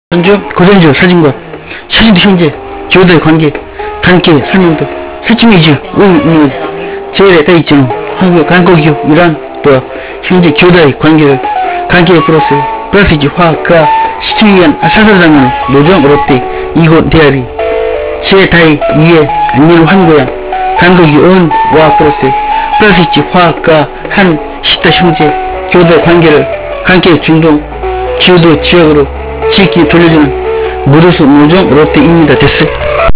전주 고전지역 사진과 사진도 현재 교도의 관계 설명도 설정이죠. 우리는 제일에 다 있죠. 한국기업 이란 또 현재 교도의 관계 플러스 이제 화가 시청위원 사설장은 노정 어렵대 이곳 대아리 제다이 위에 안면 환고야 한국이 온와 플러스 이제 화가 한 시다 형제 교도의 관계 중동 교도 지역으로 지역이 돌려주는 무도수 노정 롯데입니다. 됐어.